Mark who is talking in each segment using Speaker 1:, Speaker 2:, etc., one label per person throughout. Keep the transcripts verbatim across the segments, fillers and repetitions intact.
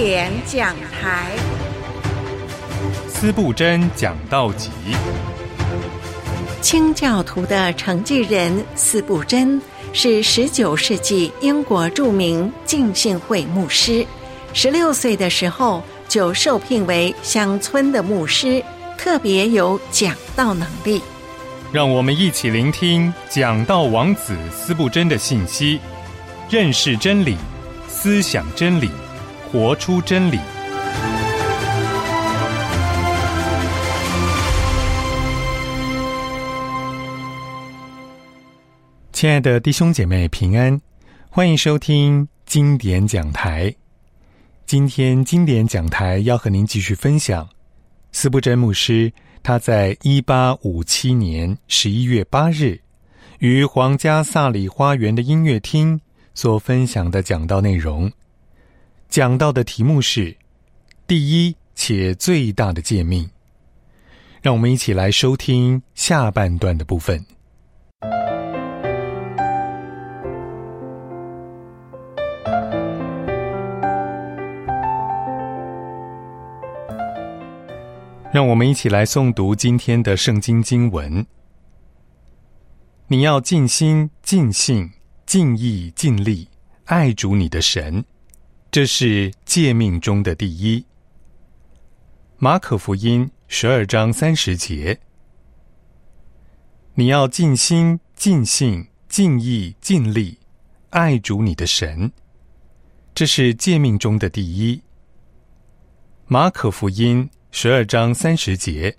Speaker 1: 典讲台，
Speaker 2: 司布真讲道集。
Speaker 1: 清教徒的承继人司布真是十九世纪英国著名浸信会牧师，十六岁的时候就受聘为乡村的牧师，特别有讲道能力。
Speaker 2: 让我们一起聆听讲道王子司布真的信息，认识真理，思想真理，活出真理。亲爱的弟兄姐妹平安，欢迎收听经典讲台。今天经典讲台要和您继续分享司布真牧师他在一八五七年十一月八日于皇家萨里花园的音乐厅所分享的讲道内容。讲道的题目是第一且最大的诫命。让我们一起来收听下半段的部分。让我们一起来诵读今天的圣经经文。你要尽心、尽性、尽意、尽力爱主你的神，这是诫命中的第一。马可福音十二章三十节。你要尽心、尽性、尽意、尽力爱主你的神，这是诫命中的第一。马可福音十二章三十节。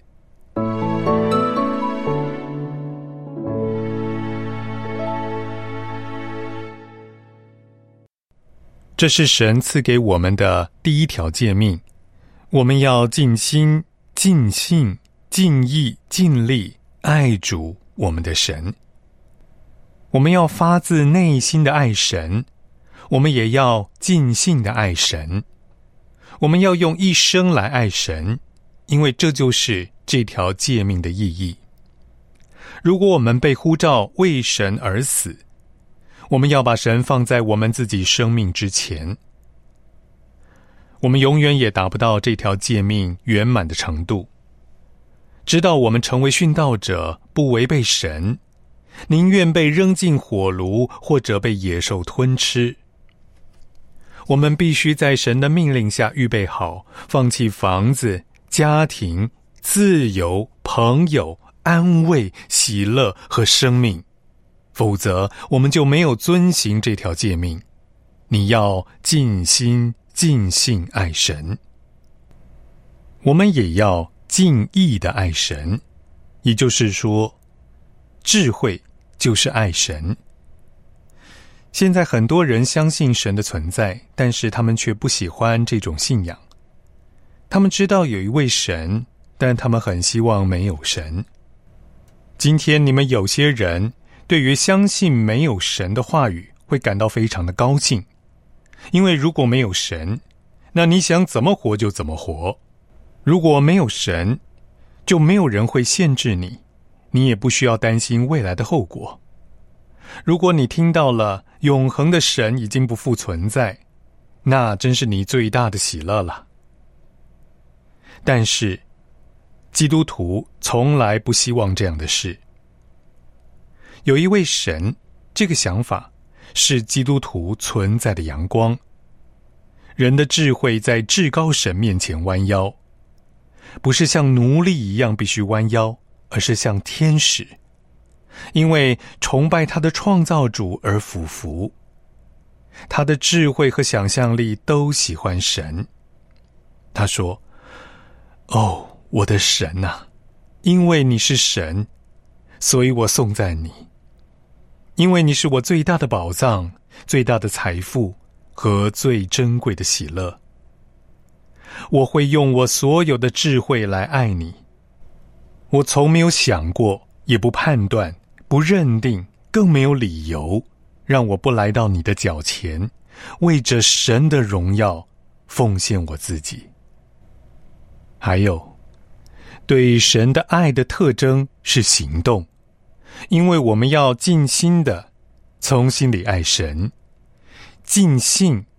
Speaker 2: 这是神赐给我们的第一条诫命，我们要尽心、尽性、尽意、尽力爱主我们的神。我们要发自内心的爱神，我们也要尽性的爱神。我们要用一生来爱神，因为这就是这条诫命的意义。如果我们被呼召为神而死，我们要把神放在我们自己生命之前。我们永远也达不到这条诫命圆满的程度。直到我们成为殉道者，不违背神，宁愿被扔进火炉或者被野兽吞吃。我们必须在神的命令下预备好，放弃房子、家庭、自由、朋友、安慰、喜乐和生命，否则我们就没有遵行这条诫命。你要尽心、尽性爱神。我们也要尽意的爱神，也就是说，智慧就是爱神。现在很多人相信神的存在，但是他们却不喜欢这种信仰。他们知道有一位神，但他们很希望没有神。今天你们有些人对于相信没有神的话语会感到非常的高兴，因为如果没有神，那你想怎么活就怎么活。如果没有神，就没有人会限制你，你也不需要担心未来的后果。如果你听到了永恒的神已经不复存在，那真是你最大的喜乐了。但是基督徒从来不希望这样的事。有一位神，这个想法是基督徒存在的阳光。人的智慧在至高神面前弯腰，不是像奴隶一样必须弯腰，而是像天使，因为崇拜他的创造主而俯伏。他的智慧和想象力都喜欢神。他说，哦，我的神啊，因为你是神，所以我颂赞你。因为你是我最大的宝藏，最大的财富和最珍贵的喜乐。我会用我所有的智慧来爱你。我从没有想过，也不判断，不认定，更没有理由让我不来到你的脚前，为着神的荣耀奉献我自己。还有，对神的爱的特征是行动，因为我们要尽心的从心里爱神。尽性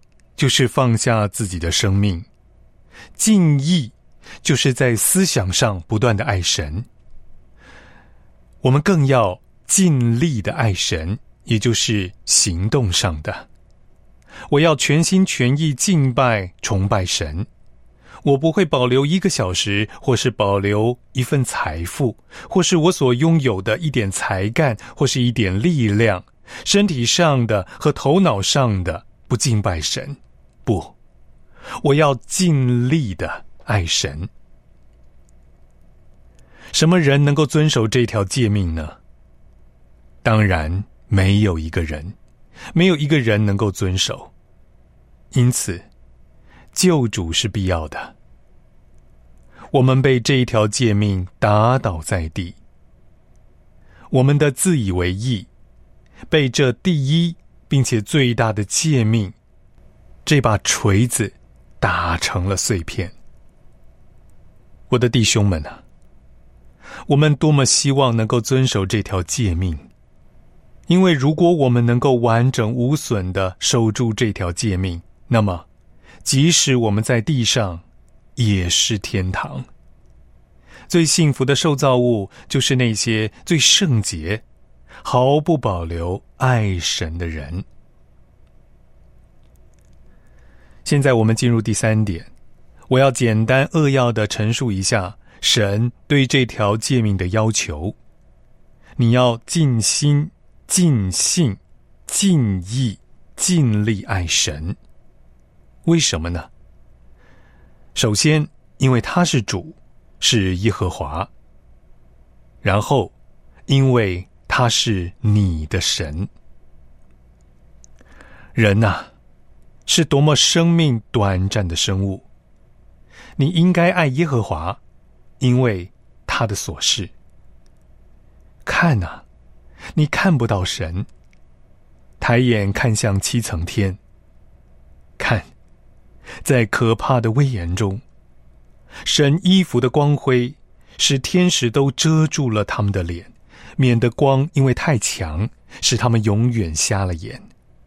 Speaker 2: 就是放下自己的生命；尽意就是在思想上不断的爱神。我们更要尽力的爱神，也就是行动上的。我要全心全意敬拜崇拜神，我不会保留一个小时，或是保留一份财富，或是我所拥有的一点才干，或是一点力量，身体上的和头脑上的，不敬拜神。不，我要尽力的爱神。什么人能够遵守这条诫命呢？当然没有一个人，没有一个人能够遵守。因此救主是必要的。我们被这一条诫命打倒在地，我们的自以为义被这第一并且最大的诫命，这把锤子打成了碎片。我的弟兄们啊，我们多么希望能够遵守这条诫命，因为如果我们能够完整无损地守住这条诫命，那么即使我们在地上也是天堂。最幸福的受造物就是那些最圣洁、毫不保留爱神的人。现在我们进入第三点，我要简单扼要地陈述一下神对这条诫命的要求。你要尽心、尽性、尽意、尽力爱神。为什么呢？首先，因为他是主，是耶和华。然后，因为他是你的神。人啊，是多么生命短暂的生物。你应该爱耶和华，因为他的所是。看啊，你看不到神，抬眼看向七层天，看，在可怕的威严中，神衣服的光辉使天使都遮住了他们的脸，免得光因为太强，使他们永远瞎了眼。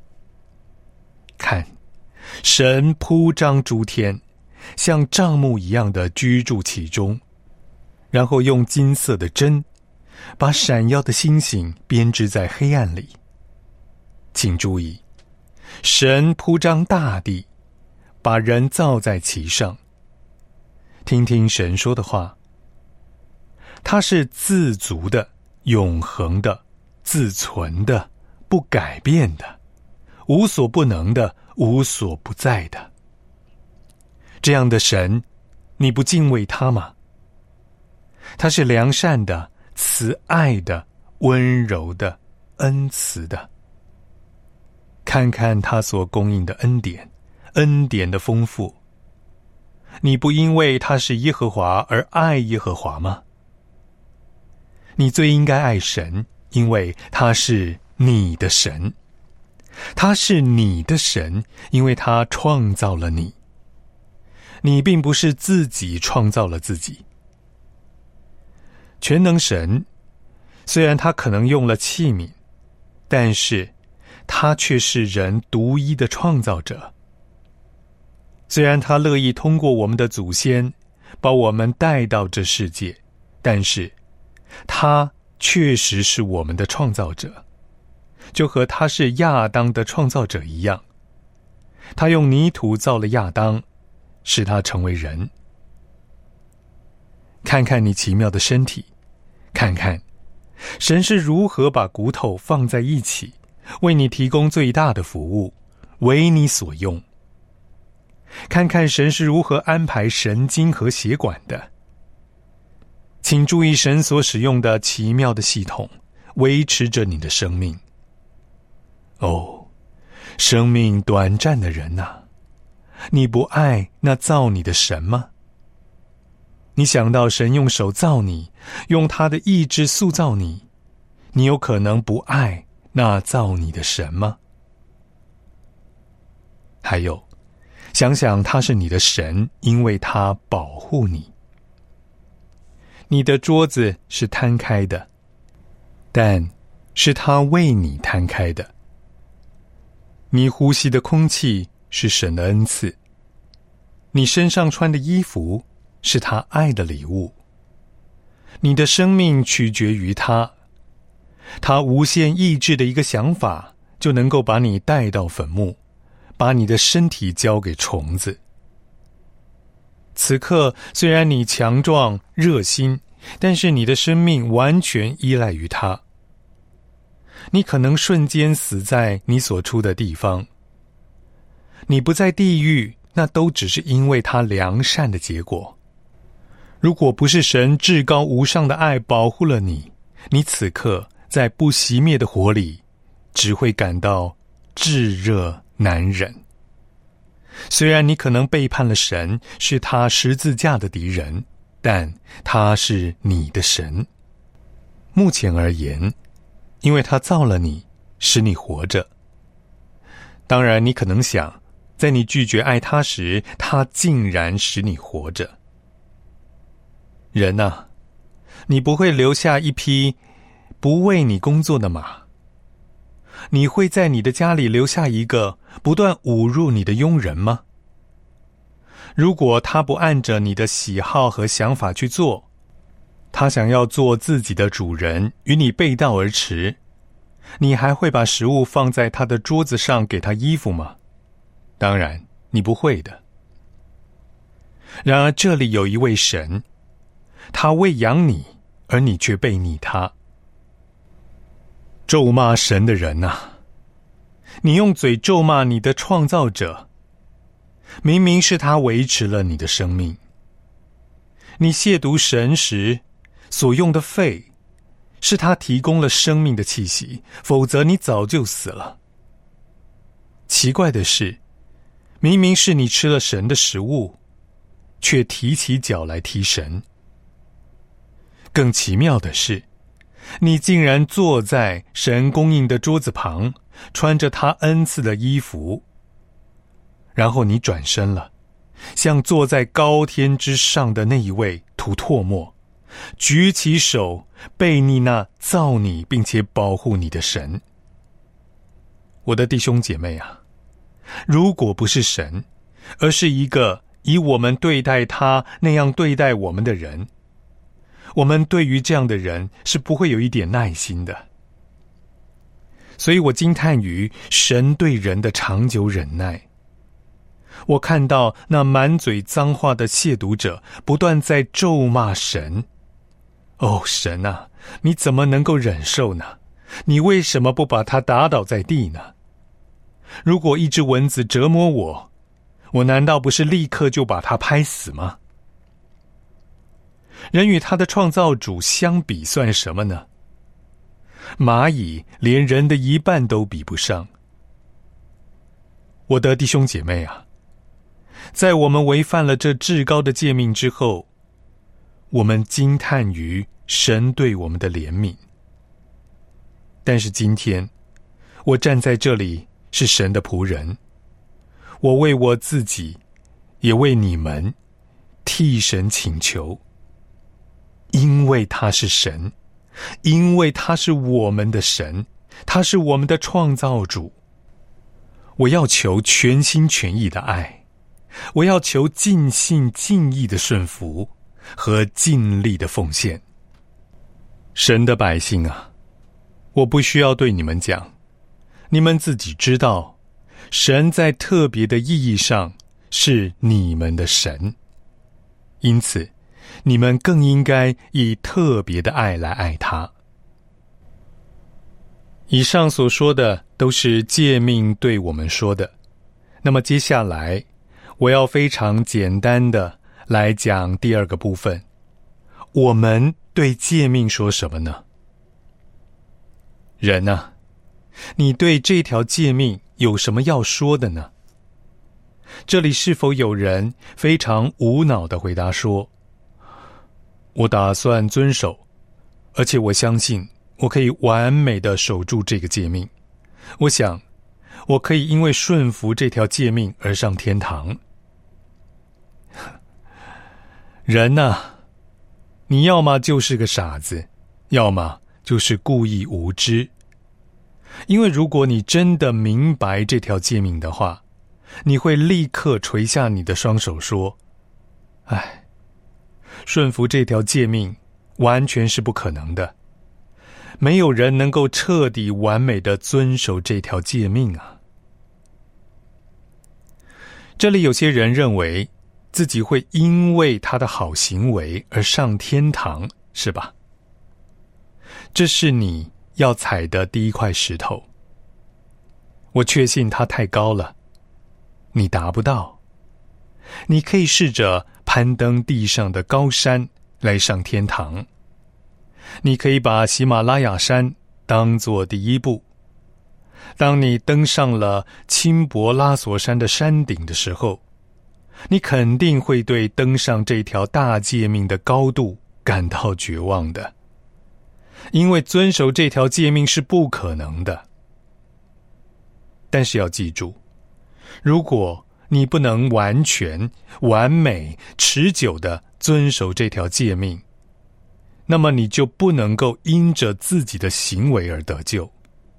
Speaker 2: 看，神铺张诸天，像帐幕一样的居住其中，然后用金色的针把闪耀的星星编织在黑暗里。请注意，神铺张大地，把人造在其上。听听神说的话，他是自足的、永恒的、自存的、不改变的、无所不能的、无所不在的。这样的神，你不敬畏他吗？他是良善的、慈爱的、温柔的、恩慈的。看看他所供应的恩典，恩典的丰富。你不因为他是耶和华而爱耶和华吗？你最应该爱神，因为他是你的神。他是你的神，因为他创造了你。你并不是自己创造了自己。全能神，虽然他可能用了器皿，但是他却是人独一的创造者。虽然他乐意通过我们的祖先把我们带到这世界，但是他确实是我们的创造者，就和他是亚当的创造者一样。他用泥土造了亚当，使他成为人。看看你奇妙的身体，看看神是如何把骨头放在一起，为你提供最大的服务，为你所用。看看神是如何安排神经和血管的。请注意神所使用的奇妙的系统，维持着你的生命。哦，生命短暂的人啊，你不爱那造你的神吗？你想到神用手造你，用他的意志塑造你，你有可能不爱那造你的神吗？还有，想想他是你的神，因为他保护你。你的桌子是摊开的，但是他为你摊开的。你呼吸的空气是神的恩赐，你身上穿的衣服是他爱的礼物，你的生命取决于他，他无限意志的一个想法就能够把你带到坟墓，把你的身体交给虫子。此刻虽然你强壮热心，但是你的生命完全依赖于他。你可能瞬间死在你所处的地方，你不在地狱，那都只是因为他良善的结果。如果不是神至高无上的爱保护了你，你此刻在不熄灭的火里，只会感到炙热难忍。虽然你可能背叛了神，是他十字架的敌人，但他是你的神。目前而言，因为他造了你，使你活着。当然，你可能想，在你拒绝爱他时，他竟然使你活着。人啊，你不会留下一匹不为你工作的马，你会在你的家里留下一个不断侮辱你的佣人吗？如果他不按着你的喜好和想法去做，他想要做自己的主人，与你背道而驰，你还会把食物放在他的桌子上给他衣服吗？当然，你不会的。然而这里有一位神，他喂养你，而你却背逆他。咒骂神的人啊，你用嘴咒骂你的创造者，明明是他维持了你的生命。你亵渎神时所用的肺，是他提供了生命的气息，否则你早就死了。奇怪的是，明明是你吃了神的食物，却提起脚来踢神。更奇妙的是，你竟然坐在神供应的桌子旁，穿着他恩赐的衣服，然后你转身了，向坐在高天之上的那一位吐唾沫，举起手背逆那造你并且保护你的神。我的弟兄姐妹啊，如果不是神，而是一个以我们对待他那样对待我们的人，我们对于这样的人是不会有一点耐心的。所以我惊叹于神对人的长久忍耐。我看到那满嘴脏话的亵渎者不断在咒骂神。哦，神啊，你怎么能够忍受呢？你为什么不把他打倒在地呢？如果一只蚊子折磨我，我难道不是立刻就把它拍死吗？人与他的创造主相比算什么呢？蚂蚁连人的一半都比不上。我的弟兄姐妹啊，在我们违反了这至高的诫命之后，我们惊叹于神对我们的怜悯。但是今天，我站在这里是神的仆人，我为我自己，也为你们，替神请求。因为他是神，因为他是我们的神，他是我们的创造主。我要求全心全意的爱，我要求尽心尽意的顺服和尽力的奉献。神的百姓啊，我不需要对你们讲，你们自己知道，神在特别的意义上是你们的神，因此你们更应该以特别的爱来爱他。以上所说的都是诫命对我们说的，那么接下来我要非常简单的来讲第二个部分，我们对诫命说什么呢？人啊，你对这条诫命有什么要说的呢？这里是否有人非常无脑的回答说，我打算遵守，而且我相信我可以完美的守住这个诫命，我想我可以因为顺服这条诫命而上天堂。人啊，你要么就是个傻子，要么就是故意无知。因为如果你真的明白这条诫命的话， 你会立刻垂下你的双手说：哎，顺服这条诫命完全是不可能的，没有人能够彻底完美的遵守这条诫命啊。这里有些人认为自己会因为他的好行为而上天堂，是吧？这是你要踩的第一块石头。我确信它太高了，你达不到。你可以试着攀登地上的高山来上天堂。你可以把喜马拉雅山当作第一步。当你登上了钦伯拉索山的山顶的时候，你肯定会对登上这条大诫命的高度感到绝望的，因为遵守这条诫命是不可能的。但是要记住，如果你不能完全、完美、持久地遵守这条诫命，那么你就不能够因着自己的行为而得救。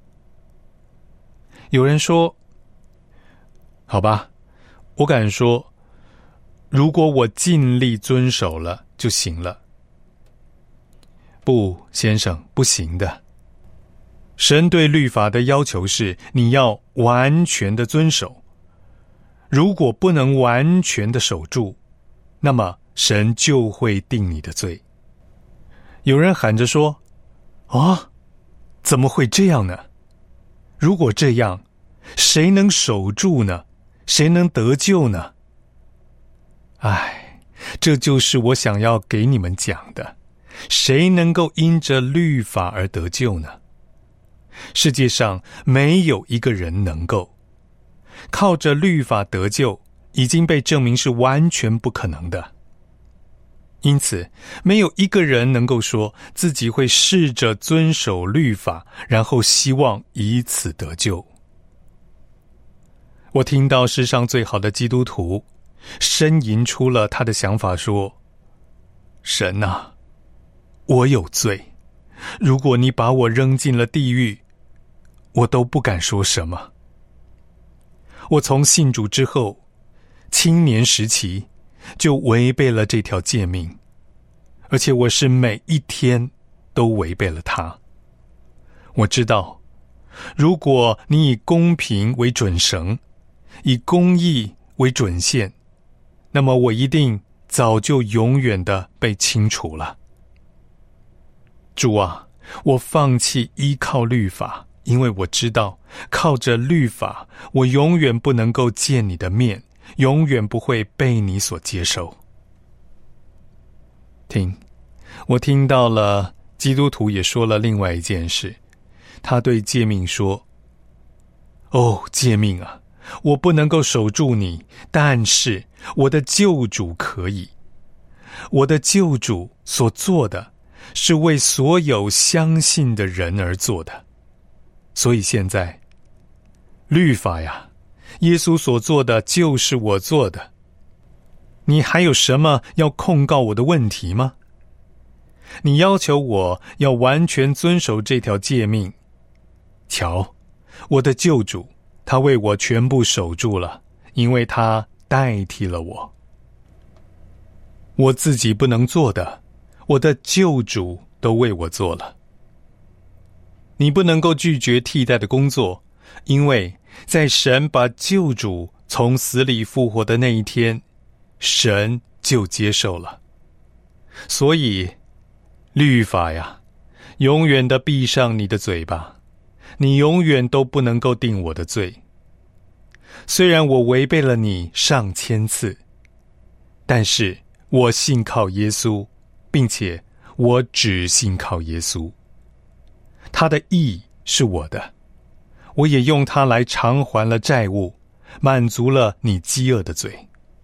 Speaker 2: 有人说，好吧，我敢说，如果我尽力遵守了就行了。不，先生，不行的。神对律法的要求是你要完全的遵守。如果不能完全的守住，那么神就会定你的罪。有人喊着说：啊，怎么会这样呢？如果这样，谁能守住呢？谁能得救呢？唉，这就是我想要给你们讲的。谁能够因着律法而得救呢？世界上没有一个人能够。靠着律法得救，已经被证明是完全不可能的。因此，没有一个人能够说自己会试着遵守律法，然后希望以此得救。我听到世上最好的基督徒呻吟出了他的想法说：神啊，我有罪，如果你把我扔进了地狱，我都不敢说什么。我从信主之后，青年时期就违背了这条诫命，而且我是每一天都违背了它。我知道，如果你以公平为准绳，以公义为准线，那么我一定早就永远的被清除了。主啊，我放弃依靠律法，因为我知道靠着律法，我永远不能够见你的面，永远不会被你所接受。听，我听到了基督徒也说了另外一件事，他对诫命说：哦，诫命啊，我不能够守住你，但是我的救主可以。我的救主所做的是为所有相信的人而做的。所以现在，律法呀，耶稣所做的就是我做的。你还有什么要控告我的问题吗？你要求我要完全遵守这条诫命。瞧，我的救主，他为我全部守住了，因为他代替了我。我自己不能做的，我的救主都为我做了。你不能够拒绝替代的工作，因为在神把救主从死里复活的那一天，神就接受了。所以，律法呀，永远的闭上你的嘴巴，你永远都不能够定我的罪。虽然我违背了你上千次，但是我信靠耶稣，并且我只信靠耶稣。他的义是我的，我也用它来偿还了债务，满足了你饥饿的嘴。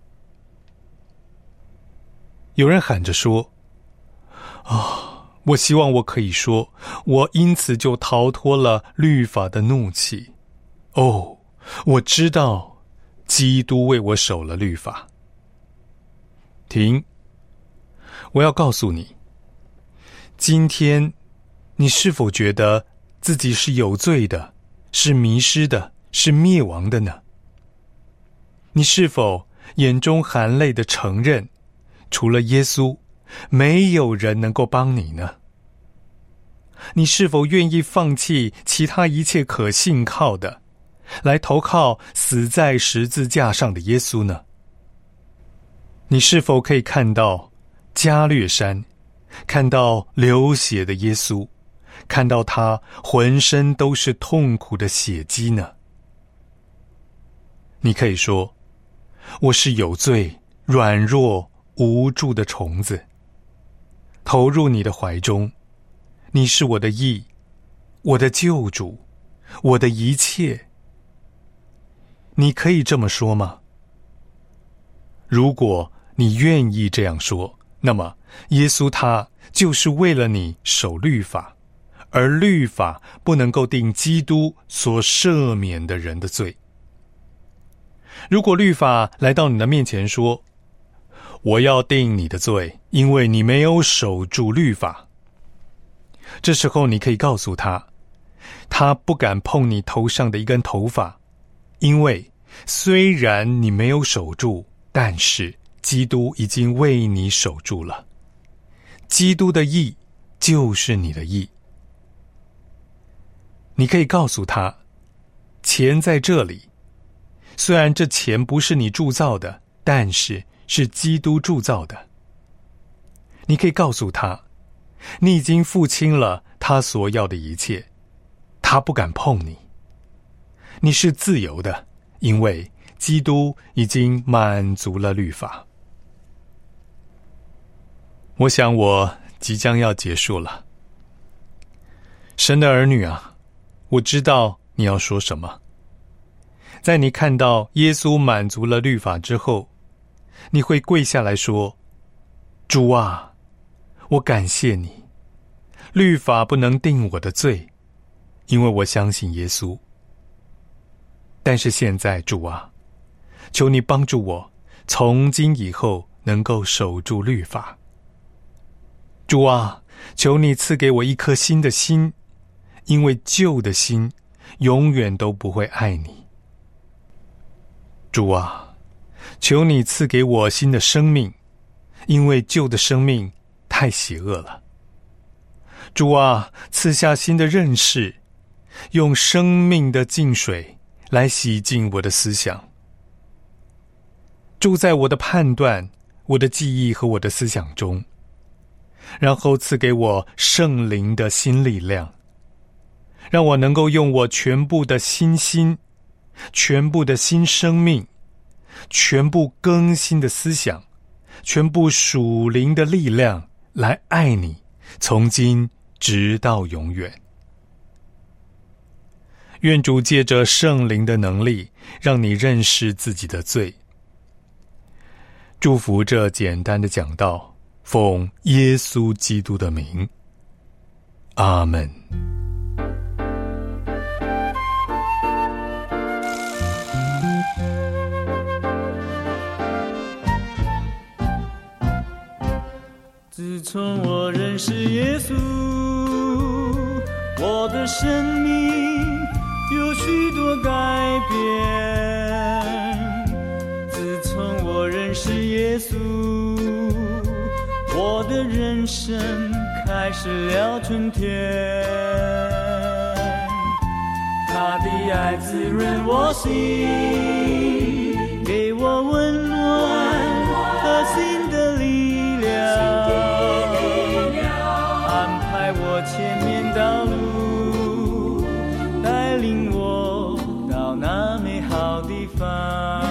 Speaker 2: 有人喊着说：啊，我希望我可以说，我因此就逃脱了律法的怒气。哦，我知道基督为我守了律法。停，我要告诉你，今天你是否觉得自己是有罪的，是迷失的，是灭亡的呢？ 你是否眼中含泪地承认，除了耶稣，没有人能够帮你呢？你是否愿意放弃其他一切可信靠的，来投靠死在十字架上的耶稣呢？你是否可以看到加略山，看到流血的耶稣，看到他浑身都是痛苦的血迹呢？你可以说，我是有罪、软弱、无助的虫子，投入你的怀中，你是我的义，我的救主，我的一切。你可以这么说吗？如果你愿意这样说，那么耶稣他就是为了你守律法，而律法不能够定基督所赦免的人的罪。如果律法来到你的面前说，我要定你的罪，因为你没有守住律法，这时候你可以告诉他，他不敢碰你头上的一根头发，因为虽然你没有守住，但是基督已经为你守住了。基督的义就是你的义。你可以告诉他，钱在这里，虽然这钱不是你铸造的，但是是基督铸造的。你可以告诉他，你已经付清了他所要的一切，他不敢碰你。你是自由的，因为基督已经满足了律法。我想我即将要结束了。神的儿女啊，我知道你要说什么。在你看到耶稣满足了律法之后，你会跪下来说，主啊，我感谢你，律法不能定我的罪，因为我相信耶稣。但是现在主啊，求你帮助我从今以后能够守住律法。主啊，求你赐给我一颗新的心，因为旧的心永远都不会爱你。主啊，求你赐给我新的生命，因为旧的生命太邪恶了。主啊，赐下新的认识，用生命的净水来洗净我的思想。住在我的判断、我的记忆和我的思想中，然后赐给我圣灵的新力量，让我能够用我全部的新心、全部的新生命、全部更新的思想、全部属灵的力量来爱你，从今直到永远。愿主借着圣灵的能力，让你认识自己的罪。祝福这简单的讲道，奉耶稣基督的名，阿们。
Speaker 3: 自从我认识耶稣，我的生命有许多改变。自从我认识耶稣，我的人生开始了春天。他的爱滋润我心，给我温暖和新的力量，安排我前面道路，带领我到那美好地方。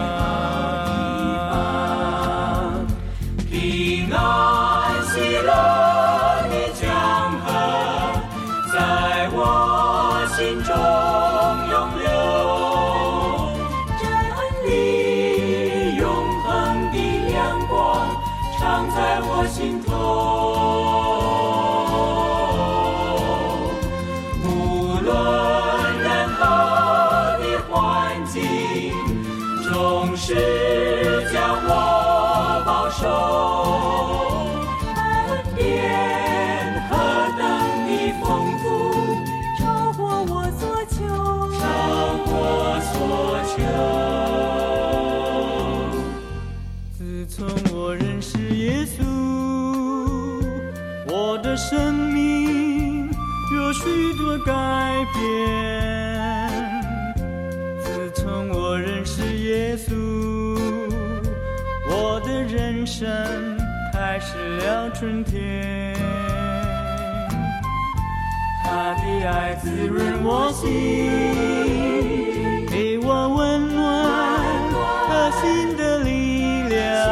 Speaker 3: 平安喜乐的江河在我心中永流，真理永恒的亮光常在我心头。无论任何的环境，总是将我保守。恩典何等的丰富，超过我所求，超过所求。 了春天。他的爱滋润我心，给我温暖和新的力量，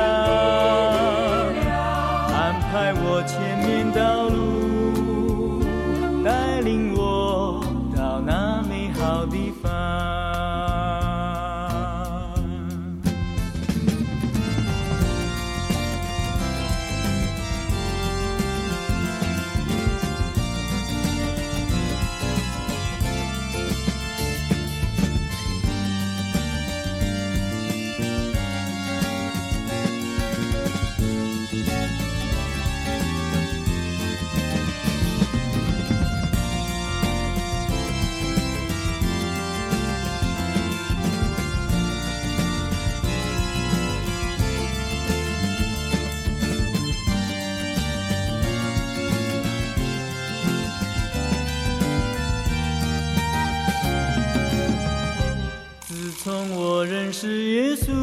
Speaker 3: 安排我前面道路，带领我到那美好地方。从我认识耶稣，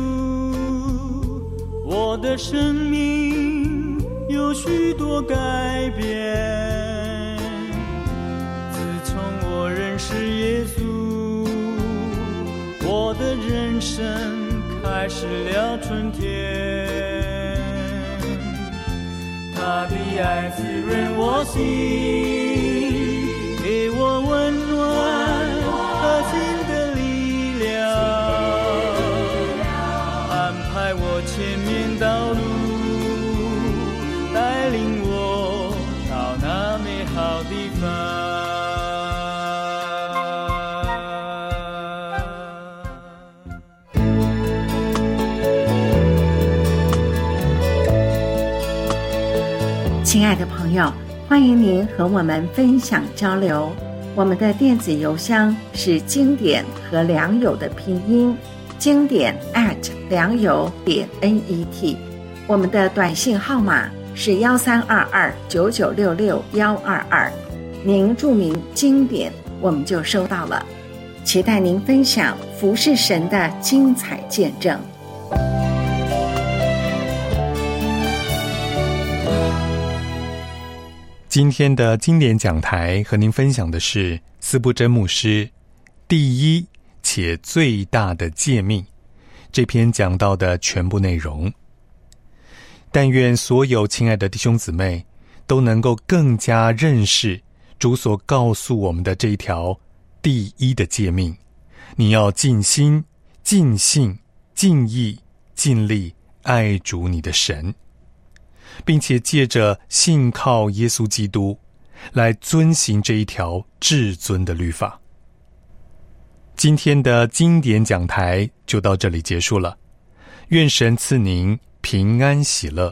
Speaker 3: 我的生命有许多改变。自从我认识耶稣，我的人生开始了春天。他的爱滋润我心，给我温暖和新的力量，安排我前面道路，带领我到那美好地方。
Speaker 1: 亲爱的朋友，欢迎您和我们分享交流。我们的电子邮箱是经典和良友的拼音，经典 at 良友点 net。我们的短信号码是幺三二二九九六六幺二二，您注明经典，我们就收到了。期待您分享服侍神的精彩见证。
Speaker 2: 今天的经典讲台和您分享的是司布真牧师第一且最大的诫命这篇讲到的全部内容。但愿所有亲爱的弟兄姊妹都能够更加认识主所告诉我们的这一条第一的诫命：你要尽心、尽性、尽意、尽力爱主你的神，并且借着信靠耶稣基督来遵行这一条至尊的律法。今天的经典讲台就到这里结束了，愿神赐您平安喜乐。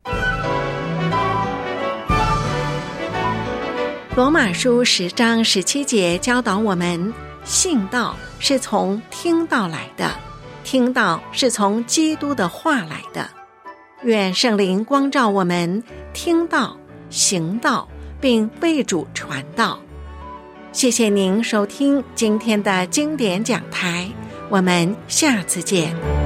Speaker 1: 罗马书十章十七节教导我们，信道是从听道来的，听道是从基督的话来的。愿圣灵光照我们，听道、行道，并为主传道。谢谢您收听今天的经典讲台，我们下次见。